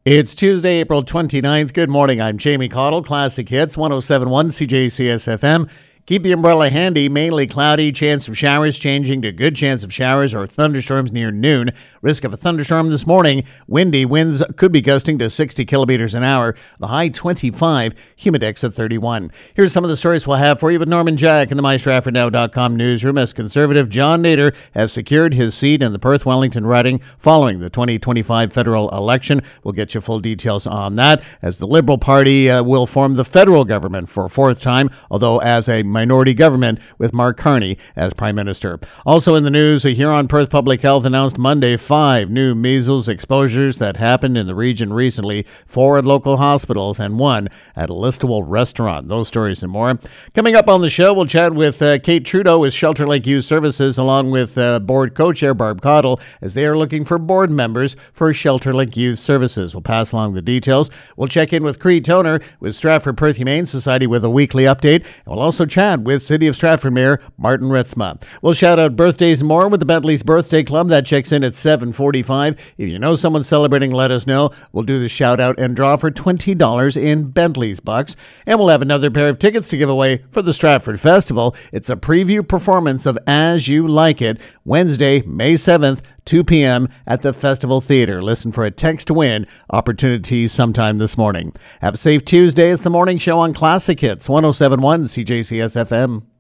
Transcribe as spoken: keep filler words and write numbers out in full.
It's Tuesday, April twenty-ninth. Good morning. I'm Jamie Cottle. Classic Hits, one oh seven point one C J C S F M. Keep the umbrella handy. Mainly cloudy. Chance of showers changing to good chance of showers or thunderstorms near noon. Risk of a thunderstorm this morning. Windy. Winds could be gusting to sixty kilometers an hour. The high twenty-five. Humidex at thirty-one. Here's some of the stories we'll have for you with Norman Jack in the my strafford now dot com newsroom. As Conservative John Nader has secured his seat in the Perth-Wellington riding following the twenty twenty-five federal election. We'll get you full details on that, as the Liberal Party uh, will form the federal government for a fourth time, although as a minority government with Mark Carney as Prime Minister. Also in the news, here on Perth Public Health announced Monday five new measles exposures that happened in the region recently, four at local hospitals and one at a Listowel restaurant. Those stories and more. Coming up on the show, we'll chat with uh, Kate Trudeau with Shelter Lake Youth Services along with uh, board co-chair Barb Cottle as they are looking for board members for Shelter Lake Youth Services. We'll pass along the details. We'll check in with Cree Toner with Stratford Perth Humane Society with a weekly update. And we'll also chat with City of Stratford Mayor Martin Ritzma. We'll shout out birthdays and more with the Bentley's Birthday Club. That checks in at seven forty-five. If you know someone celebrating, let us know. We'll do the shout out and draw for twenty dollars in Bentley's bucks. And we'll have another pair of tickets to give away for the Stratford Festival. It's a preview performance of As You Like It, Wednesday, May seventh, two p.m. at the Festival Theatre. Listen for a text to win opportunities sometime this morning. Have a safe Tuesday. It's the morning show on Classic Hits, one oh seven point one C J C S F M.